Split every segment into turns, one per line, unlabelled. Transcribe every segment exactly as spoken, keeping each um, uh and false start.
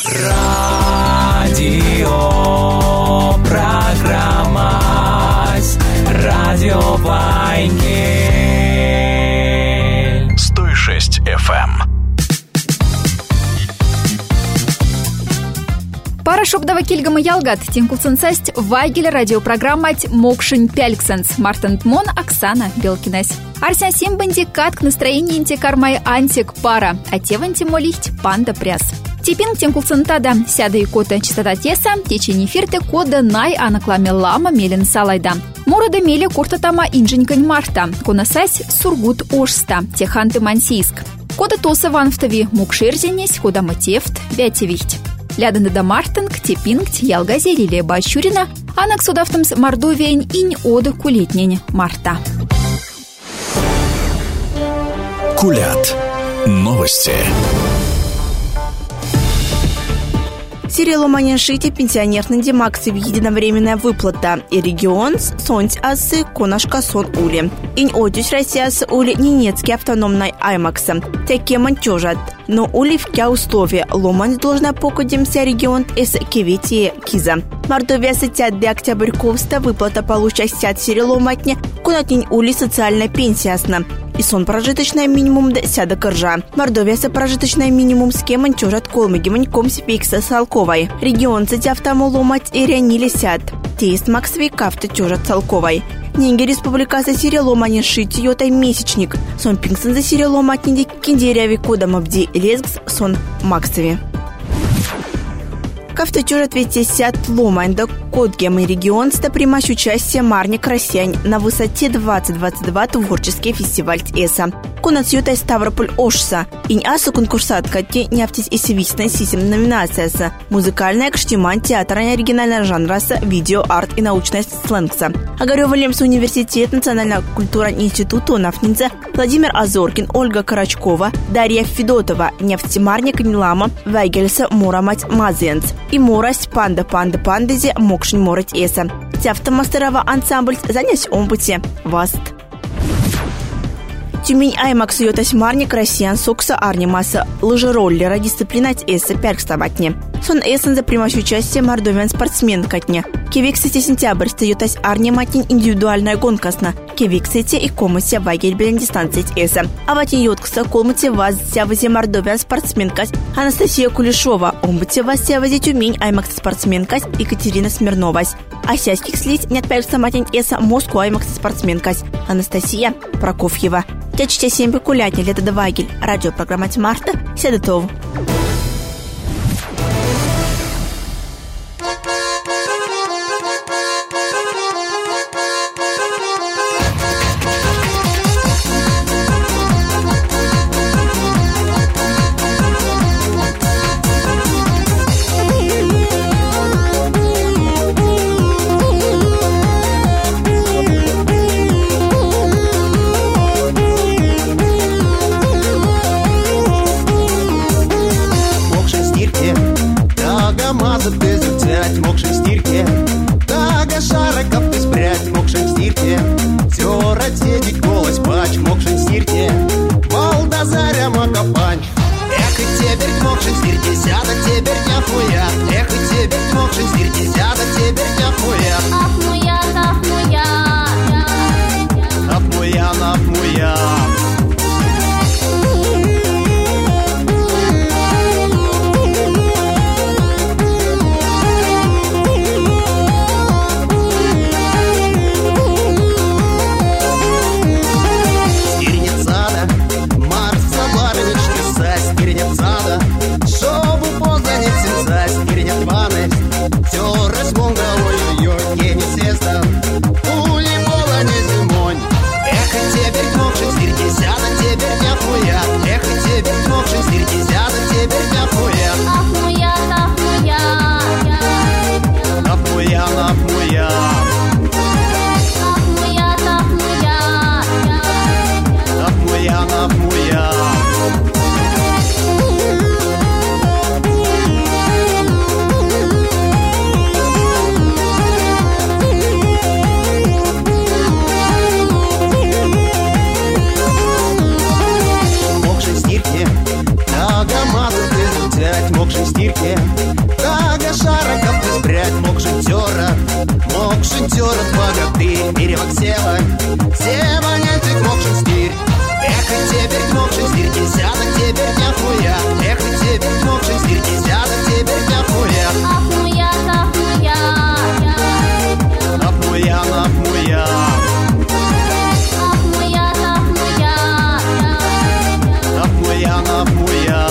Радио программа Радио Вайнгель сто шесть эф эм.
Парашубдава кильгама ялгат, тинкулсенсасть Вайгель радиопрограммать Мокшин Пяльксенс, Мартент Мон, Оксана Белкинес. Арсен Симбанди катк настроение интекармай антик пара, а теванти молихть панда пряс. Типинг тинкулсентада сяда и кота частота теса, течение фирты кода най анакламе лама мелен салайда. Морода мели куртатама инженькань марта, конасась сургут ошста, теханты мансийск. Кода тоса ванфтави мукшерзинесь, кода матефт, вятевихть. Ляданы да мартинг, типингть, ялгази Лилия Бащурина, анак судавтамс мордовень инь ода кулетнень марта.
Кулят. Новости.
Сиреломанин шити пенсионерный демакси в единовременная выплата. И регион сонть асы конашка сон ули. Инь одюсь Россия с ули Ненецкий автономной аймакса. Такие мантежат. Но ули в кя условия ломань должна покудимся регион из кивити киза. Мордовия сетят до октябрь ковста выплата получастят сиреломатне кунатень ули социальная пенсиясна. И сон прожиточная минимум до сяда коржа. Мордовия со прожиточная минимум с кем манчожат колмыги маньком сипикса салковой. Регион сетя ломать и рянили сяд. Тест максвей кафты тёжат салковой. Нинги республика за сиреломани шить йотай месячник. Сон пингсон за сиреломатни киндеряви кодом обди лезгс сон максвей. Кафты тёжат ведь сяд ломань до Кодгем и регион ста примать участие Марник Россиянь на высоте двадцать двадцать два творческий фестиваль ТЭСа. Конат ютай Ставрополь Ошса. Инь асу конкурсатка те нефтись и севичная сисем номинацияса. Музыкальная кштиман театрная оригинальная жанраса, видео, арт и научная сленгса. Огарёва Лемс университет, национальная культура институт нафтница, Владимир Азоркин, Ольга Карачкова, Дарья Федотова, нефтемарник Нилама, Вайгельса Мурамать Мазенц. И Морась Панда Панда Пандези Мокшин Морать Эса. Тяфтомастерова ансамбль занять омбуте. Васт. Тюмень Аймакс йотась Марник Россиян Сокса Арнимаса лыжероллера дисциплинать эсса перкставатне. Сон эссен за примать участие мордовян спортсмен катне. Кевиксете сентябрь стаютась Арниматин индивидуальная гонкасна. Кевиксете и комыся Вайгельбелен дистанция эсса. А ватин йоткса колмыте вас сявазе мордовян спортсменкась Анастасия Кулешова. Омбуте вас сявазе Тюмень Аймакс спортсменкась Екатерина Смирновась. А сяських слить нет перкставатень эсса Москва Аймакс спортсменкась Анастасия Прокофьева. Тячте семь кулятни лето до Вайгель. Радиопрограмма Марта. Седотов.
Мокшим стирке, тага шариков ты спрять, мокшим стирке, тёра тедить голос пач, мокшим стирке, Балдазаря Макопанч. Эх, и теперь мокшим стирке, сяда теперь няхуя, эх, и теперь мокшим стирке, сяда теперь няхуя.
Ахмуян, ахмуян,
ахмуян, ахмуян. спрять мокшин стирке. Тага шара капты спрять мокшин тёрат. Мокшин тёрат богатырь перевок сева. Сева нянтик мокшин стирь. Эх, и теперь мокшин стирке сядок теперь няхуя. Эх, и теперь мокшин стирке сядок теперь няхуя.
Ахмуя, ахмуя.
Ахмуя, ахмуя.
Ахмуя, ахмуя.
Ахмуя, ахмуя.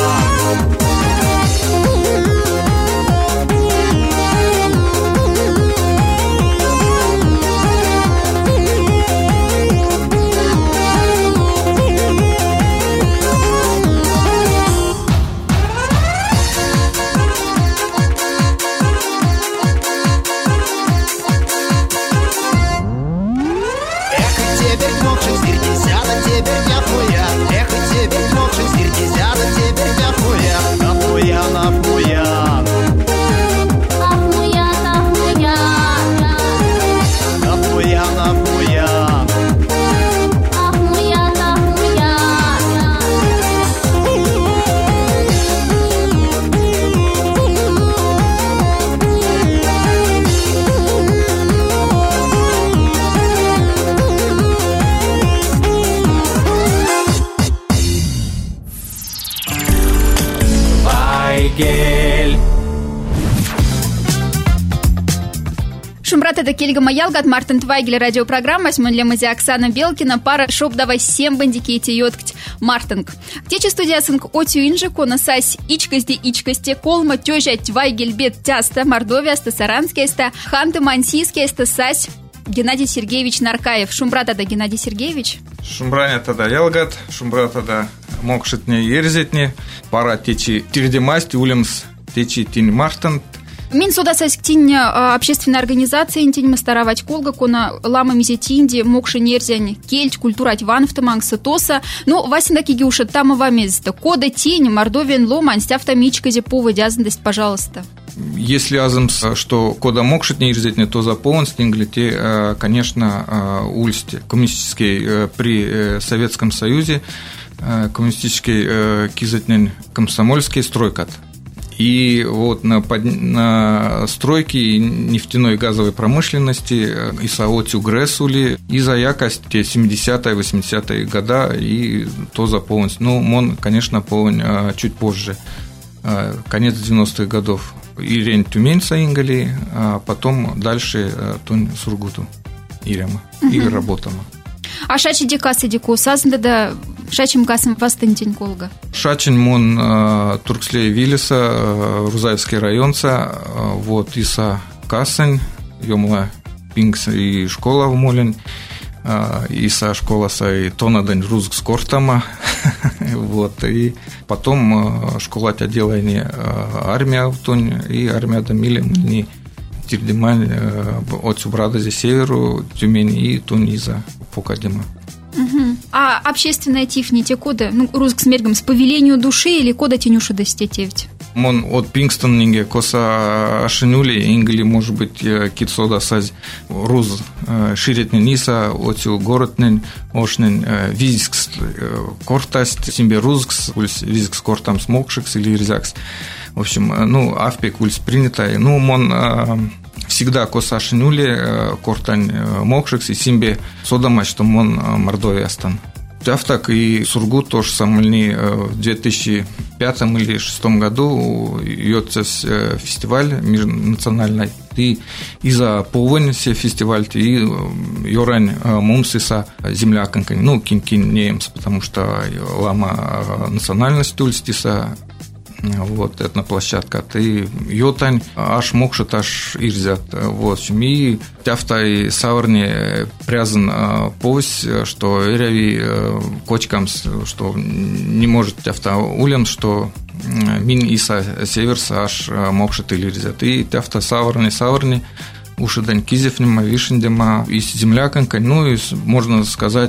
Шумбрата да кельгама ялгат Мартин Твайгель радиопрограмма смонлемази Оксана Белкина пара шоп давай всем бандики эти йоткать Мартинг. Тече студия сынк отю инжи кона сась ичкасти ичкасти колма тёжа Твайгель бед тяста Мордовия ста Саранская ста Ханты Мансийская ста сась Геннадий Сергеевич Наркаев. Шумбрата да Геннадий Сергеевич.
Шумбраня тогда ялгат, шумбрата да мокшитне ерзетне, пара течи тирдемасти улемс течи тин Мартин.
Мин суда сасктинь общественная организация интинь мастаравать колга кона лама мизетинди мокши нерзянь кельть культурать ван в тамангса тоса. Ну васина кигюша там вамезда кода тень Мордовиан лома анстяфтамичказе поводязанность, пожалуйста.
Если азымс, что кода мокшит нерзетне, то заполн стинглите, конечно, ульсти коммунистический при Советском Союзе коммунистический кизетнен комсомольский стройкат. И вот на, под, на стройке нефтяной и газовой промышленности и саотю гресули, и за якость семидесятые восьмидесятые года, и то заполнить. Ну, мон, конечно, полон чуть позже, конец девяностых годов. И рень Тюмень саингали, а потом дальше тунь Сургуту, Ирема, угу. И работама.
А шачи дикасы дику сазнда да шачим касым вастынтень колга.
Шачин мон э, Туркслей Вилиса, э, Рузаевский районца, э, вот иса касань, ёмла пингс и школа в Молин, э, иса школа сай тонадань рузг скортама, вот, и потом э, школа отделение э, армия в тонь, и армия дамили мне Тирдемань э, от Субрадази северу, Тюмень и Туниза Покадема.
Угу. А общественная тифни те кода, ну, руск с мергом, с повелению души или кода тенюша достетевить?
Мон от Пингстон нинге коса ашинули, ингли, может быть, китсода саз руз ширетни ниса, отю городнен, ошнен визикс кортаст, симбе рузкс, визикс кортам смокшикс или ризакс. В общем, ну, авпек ульс принято. Ну, мон всегда коса ашинули, кортань мокшикс и симбе содама, что мон Мордовия стан. Тяфтак и Сургут тоже самольни в две тысячи пятом или две тысячи шестом году йоцес фестиваль межнациональный. И из-за полвони все фестиваль, и йорань мумсиса земля конкань, ну, кин-кин неемс, потому что лама национальность ульстиса, вот, этноплощадка, ты йотань, аж мокшит, аж ирзят, вот, и тяфта саурни прязан повесть, что эреви кочкам, что не может тяфта улем, что мин иса северса аж мокшит или ирзят, и тяфта саурни саурни ушидань кизефнема, вишендема, и земля конкань, ну, и можно сказать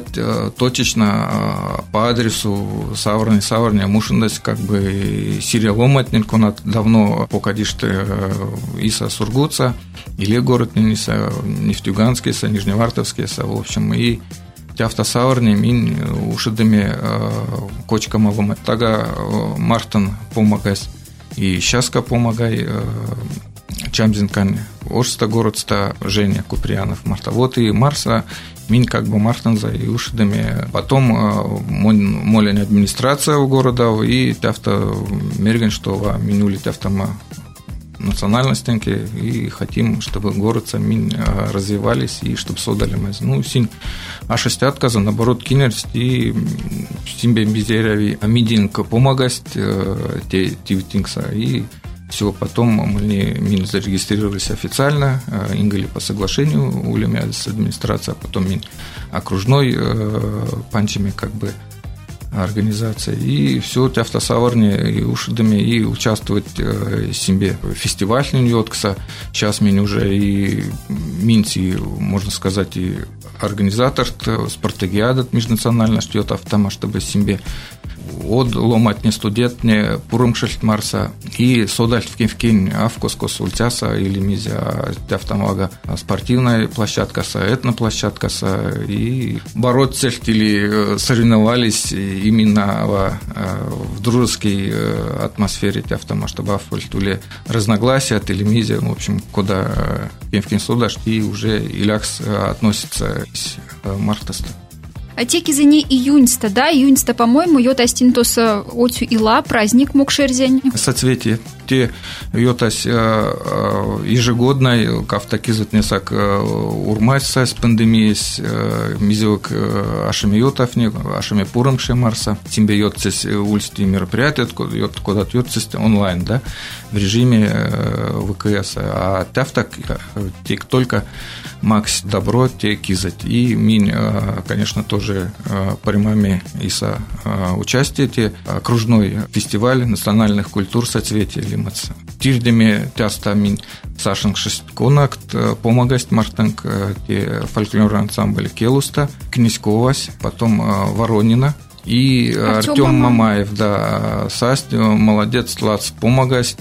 точечно по адресу саварни, саварни, а мушендась как бы сирия ломатнин, конат давно покадишты иса Сургутса, или город Ниса, Нефтьюганский, Нижневартовский, в общем, и тяфтасаварни, мин ушидами кочкама ломат. Тага Мартин помогает и щаска помогай, Чамзинкан, Орста городста, Женя Куприянов, Марта. Вот и Марса, мин как бы Мартанза и Ушидами. Потом молень администрация у города, и тафта мерген, что минули тафтама национальностенки, и хотим, чтобы город сами развивались, и чтобы создали мы. Ну, син, а шестятка за наоборот кинерсть, и симбе безерави амидинг помогать, те тивтингса, и все, потом мы мин зарегистрировались официально, ингали по соглашению улемя с администрацией, а потом мин окружной панчами как бы организация, и все те автосаварни и ушидами, и участвовать в себе фестиваль Нью-Йоркса. Сейчас мин уже и минти, можно сказать, и организатор спартакиадат межнационально ждет автома, чтобы себе от ломатни студентне пурымшельт Марса и содальт в кин авкоскос ультяса или мизя автомага спортивная площадка, этноплощадка, и бороться или соревновались именно в дружеской атмосфере автома, чтобы авпультуле разногласия или мизя, в общем, куда кин содальт и уже илякс относится к мартаста.
А те кизыне июньста, да, июньста, по-моему, йот астинтос отю ила, праздник мокшерзень.
Соцветие. Те йотась ежегодной, кафта кизат несак урмайса с пандемией, мизек ашами йотафни, ашами пурымши Марса, тимбе йотцес ульсти мероприятия, йот куда-то йотцес онлайн, да, в режиме ВКС. А тафта те только макс добро, те кизать. И мин, конечно, тоже принимаем иса участие, те окружной фестиваль национальных культур соцветия лимац. Тирдеме тяста мин Сашинг шестконакт помогать Мартанг, те фольклорный ансамбль Келуста, Князьковась, потом Воронина. И Артем, Артем Мамаев, да, Састь, молодец, лац, помогать,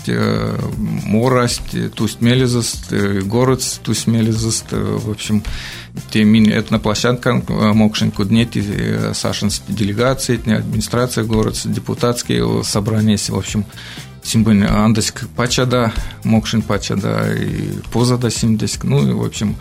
морасть, тусть мелизост, город, тусть мелизост, в общем, те мини этноплощадка, мокшин куднети, сашинские делегации, администрация город, депутатские собрания, в общем, симбын андаск пачада, мокшин пачада, и позада симдеск, ну и, в общем,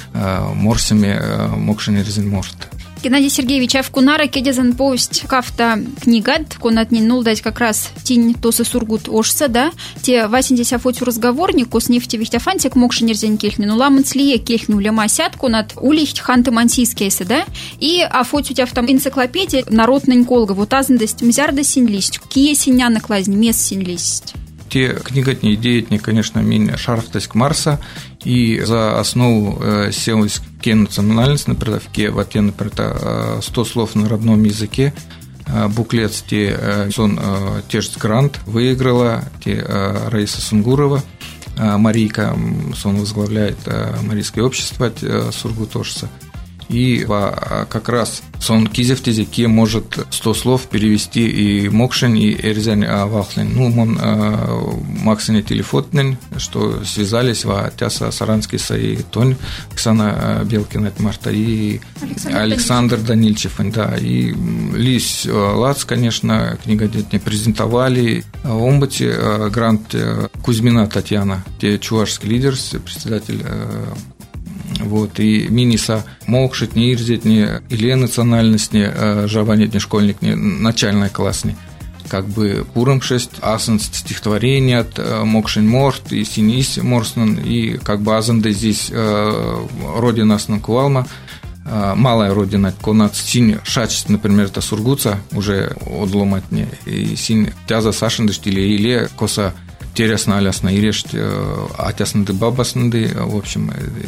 морсами мокшин резин морт.
Геннадий Сергеевич, а в Кунара кедезан повесть кафта книгат, конат не нул дать как раз тень тосы сургут ошса, да? Те восемьдесят фотю разговорник, кос нефти вихтяфантик мокши нерзень кельхни, ну ламан слие кельхни улема сят, конат улихт ханты мансийскейсы, да? И а фотю тя в там энциклопедии народный колга, вот азндость мзярда синлисть, кие синя наклазни, мес синлисть.
Те книгатни деятельни, конечно, мин шарфтость Марса, и за основу э, селась ке национальность, например, в ке вате, например, сто слов на родном языке, э, буклет те, э, сон э, теж грант выиграла, те э, Раиса Сунгурова, э, Марийка, сон возглавляет э, Марийское общество э, Сургутошца. И как раз сон кизев тезеке может сто слов перевести и мокшин, и эрзянь вахлин. Ну, он максине телефонный, что связались в тяса Саранский саи тонь, Оксана Белкина Марта и Александр, Александр Данильчев, да. И лись лац, конечно, книга не презентовали. В омбате грант Кузьмина Татьяна, те чувашский лидер, председатель. Вот, и миниса мокшит, не ирзет, не или национальность, не жаванет, не школьник, не начальная классня. Как бы пуром шесть, асан стихотворение от мокшин морт и синис морснан, и как бы азанда здесь родина снанкувалма, малая родина, конат синь шачест, например, это Сургуца, уже одломатне, и синь тяза сашандышт или или коса терясна алясна и решт атяснады бабаснады, в общем,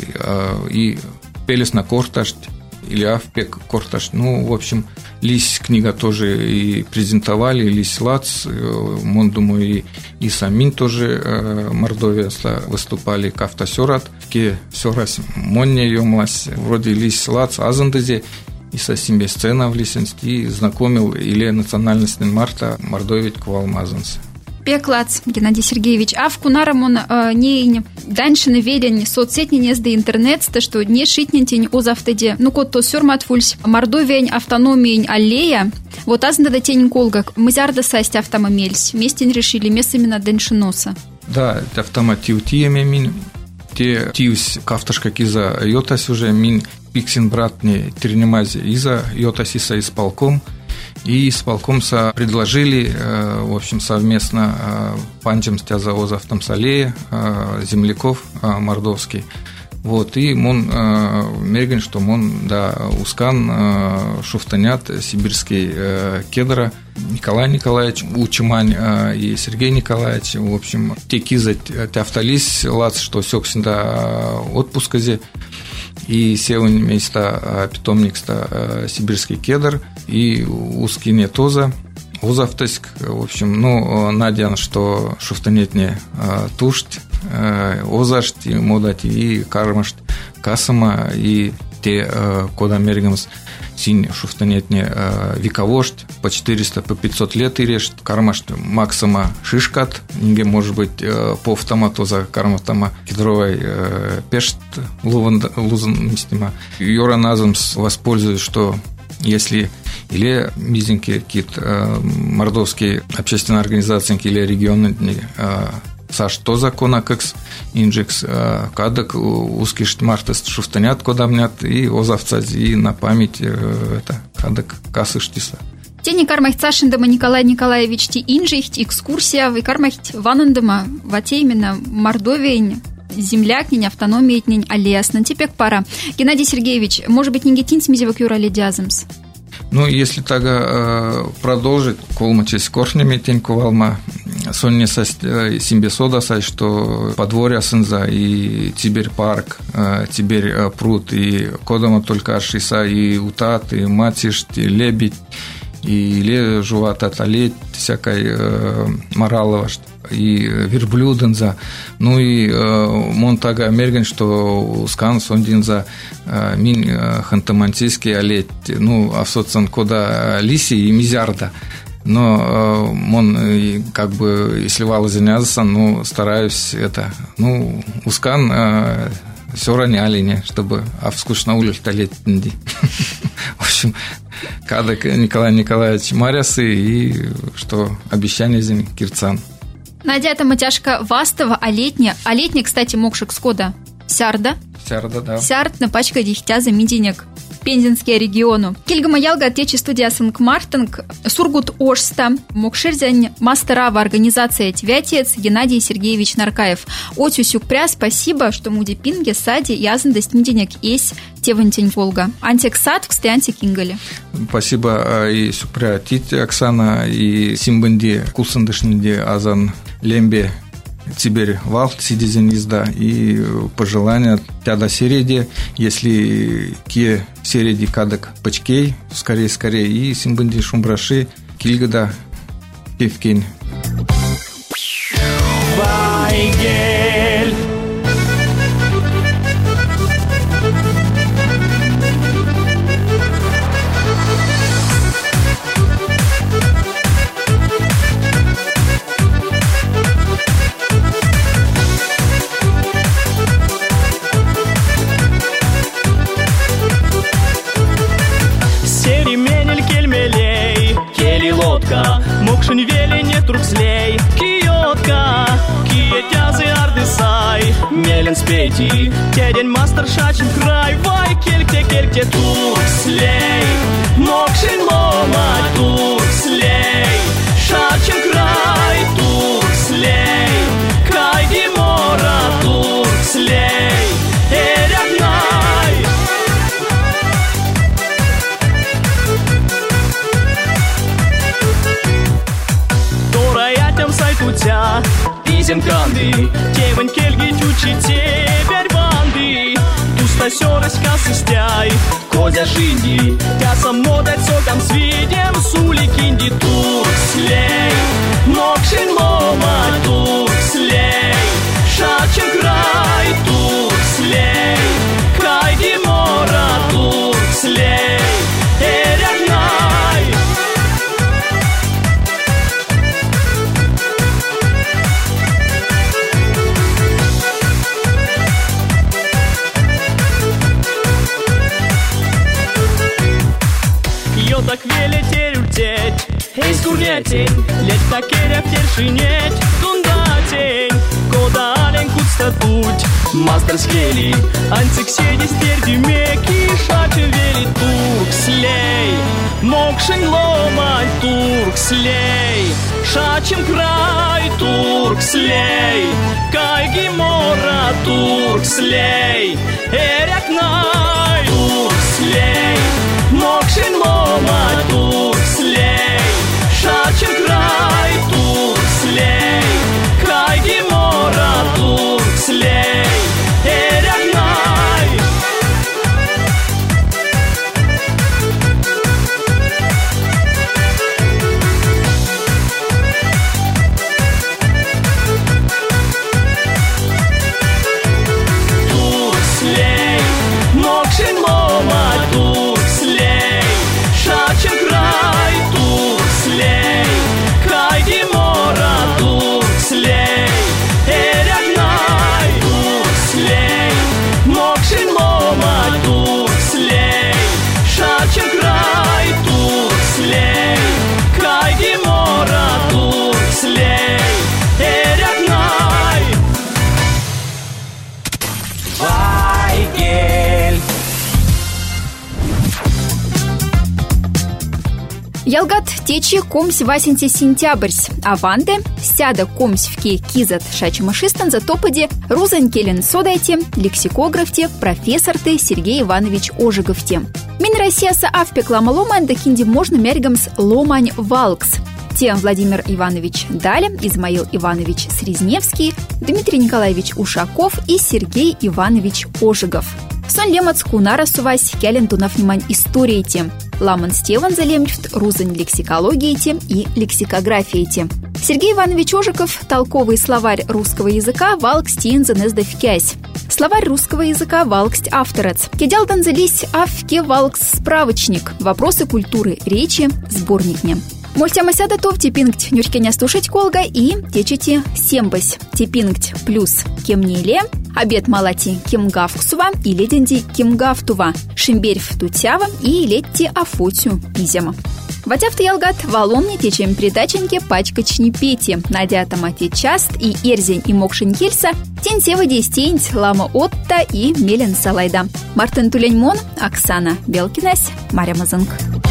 и пелесна корташт или авпек корташт. Ну, в общем, лись книга тоже и презентовали, лись лац, мон, думаю, и, и самин тоже Мордовия выступали, кафта сёрат, ке сёрас монне ёмлась, вроде лись лац азандызе, и со себе сцена в Лисенске, и знакомил или национальность Марта Мордовить квалмазанс.
Пеклац, Геннадий Сергеевич, а в кунарам он э, не даньшины ведень соцсетни не сда интернет, то что не шитнентень о завтеде. Ну кот то сёрматфульс мордовень автономиень аллея. Вот азна да тень колгак мызярда састь автомомельс. Местень решили мест именно даньшиноса.
Да, это автоматив тиеме мин. Те тивс кафташка киза йотас уже мин пиксин братни тернимази иза йотасиса исполком. И исполкомса предложили, в общем, совместно панчем стяза озавтомсалея, земляков мордовский. Вот, и мон мерген, что мон, да, ускан шуфтанят сибирский кедра Николай Николаевич Учимань и Сергей Николаевич. В общем, те кизать тяфтались, лац, что сёксинда отпусказе. И севань места питомникста сибирский кедр и ускине тоза озавтоськ. В общем, ну, надян, что шуфтанетне тушть, озашт, и модать, и кармашт, касама, и те, кода мергамс, синь шуфтанетне вековошт, по четыреста, по пятьсот лет и решт, кармашт максима шишкат, нигде может быть по автоматоза карматама кедровой пешт лузан мистима. Йора назамс воспользуюсь, что если или мизинки какие-то мордовские общественные организации или региональные саш то закона кекс инжекс кадок узкий мартест шуфтанят кодамнят и озавцази и на память это кадок касыштиса.
Тени кармахт Сашиндама Николай Николаевич ти инжихт экскурсия вы кармахт ванандама вате именно Мордовия землякнень, автономиятнень, алеясна. Теперь пора. Геннадий Сергеевич, может быть, нигетин смизевок юрали дязымс?
Ну, если тогда э, продолжить, колмачи с коршнями теньку валма, сонне симбесода сай, что подворья сынза и Тиберь парк, э, Тиберь э, пруд, и кодома только ашиса, и утат, и матиш, и лебедь, и ле жувата талеть, всякой э, мораловаш, и верблюденза, ну и э, монтага мерген, что скан сондинза э, мин э, хантамантийский олеть, ну, а в соцен кода лиси и мизярда. Но э, мон э, как бы, если вала заняться, ну, стараюсь это, ну, ускан э, все роняли, не, чтобы а в скучно улиц леть. В общем, кадок Николай Николаевич Марясы и что обещание зим Кирцан.
Надя, это матяшка Вастова, а летняя. А летняя, кстати, мокшик скода. Сярда.
Сярда, да.
Сярд на пачка дихтя за миденек. Пензенские региону. Кильгама ялга отече студия Санк-Мартинг. Сургут Ошста. Мокширзянь мастерава организация Твятец Геннадий Сергеевич Наркаев. Отю сюкпря, спасибо, что муди пинге сади язандость миденек есть тевантень Волга. Антик сад в стянте кингали.
Спасибо и сюкпря тите Оксана и симбанди кусандышнди азан лембе Тиберь валт сидизен езда и пожелания тяда середи, если ке середи кадок пачкей, скорее скорее и симбанди шумбраши кильгада певкин.
Вайгель.
Мокшин вели не трукслей, киотка, киетязы ардысай, мелен спейти, тедень мастер шачин край, вай кельте кельте туркслей, мокшин лома туркслей, шачин край туркслей, кайди мора туркслей, эрягнай. Сайтутя, изем канды, тевань кельги тючи теперь банды. Туста сёрась касыстяй, козя шинди, тяса модать сокам свидем, сули кинди туркслей, нокшин лома туркслей, шачин край туркслей, кайди мора туркслей, эрягнай. turnețeni Let tacherea fierșineci Tundațeni Kodalen cu statuci Master skeli Anțig sedi sterdi mechi Șace veli turc slei Mokșin lomani turc slei Șacem crai turc slei Cai ghimora turc slei Ereac nai turc slei Mokșin lomani turc slei Șacem crai turc slei Cai ghimora turc slei Ereac nai Turc slei Mokșin lomani turc slei Șacem crai turc slei Cai ghimora turc slei Ereac nai turc slei Mokșin lomani turc slei Șacem crai turc slei Cai ghimora turc slei Ereac nai Vaigel
Ялгат течи комсь васенте сентябрьс, а ванде сяда комсь вке кизат шачмашистан за топаде Рузань келен содайте, лексикографте, профессорте Сергей Иванович Ожеговте. Мин Россияса авпекла ломань да кинди можно мяргамс ломань валкс. Тем Владимир Иванович Даля, Измаил Иванович Срезневский, Дмитрий Николаевич Ушаков и Сергей Иванович Ожегов. Сон лемац кунара сувась кялен тунав нимань истории Ламан Стеван залемчт рузань лексикологии и лексикографии. Сергей Иванович Ожегов толковый словарь русского языка валкст тиензенездав кязь. Словарь русского языка валкст авторец. Кедял данзелись авке валкст справочник. Вопросы культуры речи сборникне. Мультямасяда тов типингть нюркеня слушать колга и течете сембась. Типингть плюс кемнеле, обед малати кемгавксува и леденди кемгавтува, шимберьф тутява и летти афотю изема. Ватяфта ялгат валомни течем передаченьке пачкачни пети, надя тамати част и эрзень и мокшин хельса, тень сева дестень лама отта и мелен салайда. Мартин Туленьмон, Оксана Белкинась, Маря Мазанг.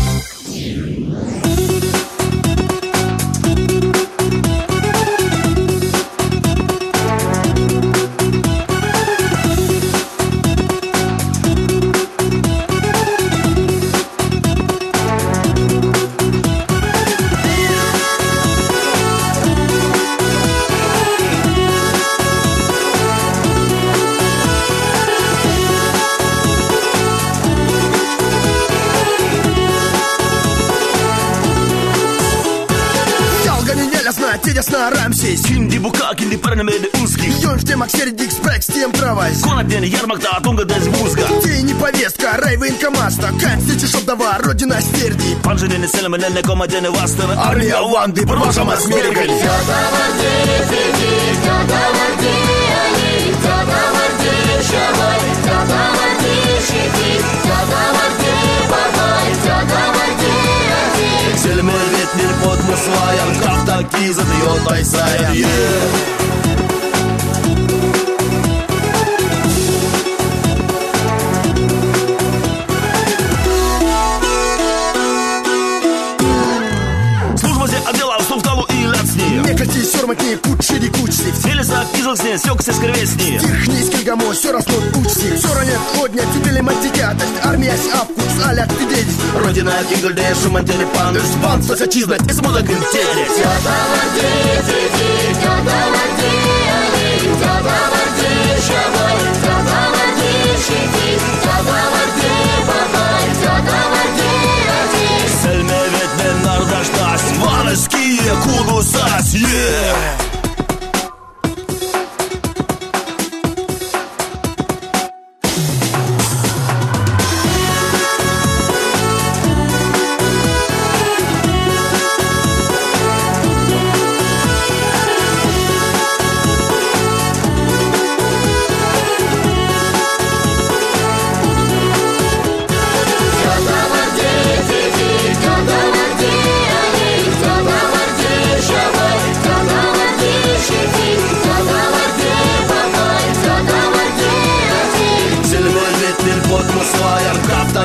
Tedesna Ramses
Şimdi bu kakilli парнемеде узких
Йон ждем аксердик спрекс тем правайс
Конопен ярмакта тунга дез музга
Ты не повестка, рай военкомаста Кань встречи шобдова, родина стерди
Панженене селеменене комадене вастера
Армия Ванды, продолжама с Мергаль
Селеметнер под мусваем Кавта кизат йот айсаем Служба зе отдела услуг и лацни
Некати сёрматни кучери кучси
Селеса кизлсне сёксе скрвесни
Тирхни скильгамо, сё раснот учси Сё ранет одня, тюбели матикятость Армия с апкус, аляк тидеть
Родина кингольде шумантели пандус Панд сося чизнать, и смудак интелли Selme vetmen nardaştas Vanaskiye kudusas, yeah!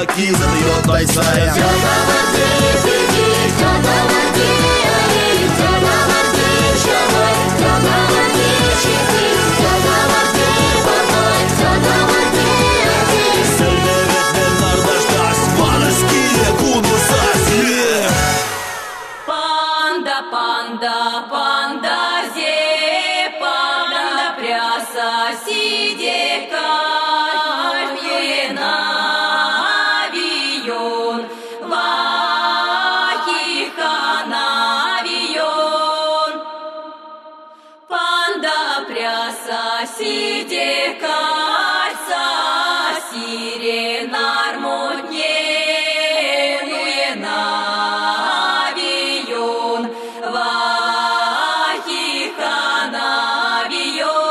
таки задает тайсая.
Панда, панда, панда, зе, панда, пряса, сидека, навион, вахиха, навион. Панда, пряса, сидека, сиренар, мутне.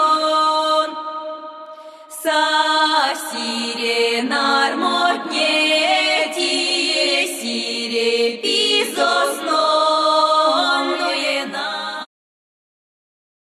Сиренар модне